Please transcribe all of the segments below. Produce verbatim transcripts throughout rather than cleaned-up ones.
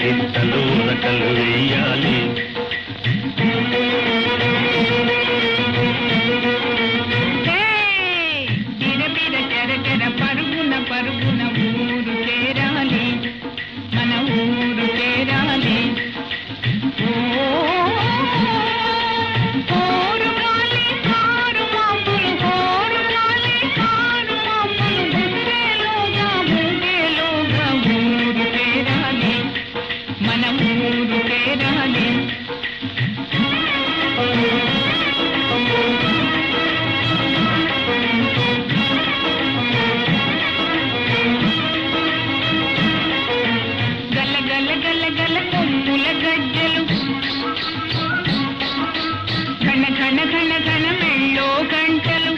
గిట్టలు ఉరకలు వెయ్యాలి. పరుగున పరుగున ఊరు చేరాలి, మన ఊరు చేరాలి. ఓరు గాలి కారు మాపులు, ఓరు గాలి కారు మాపులు, గుండెలోగా గుండెలోగా ఊరు చేరాలి, మన ఊరు చేరాలి. ఘన ఘన ఘన మెళ్ళో గంటలు,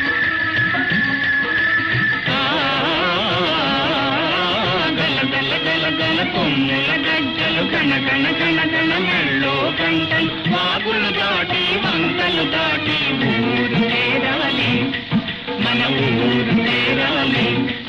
గల గల గల గల కొమ్ముల గజ్జలు, ఘన ఘన ఘన ఘన మెళ్ళో గంటలు. వాగులు దాటి వంకలు దాటి ఊరు చేరాలి, మన ఊరు చేరాలి.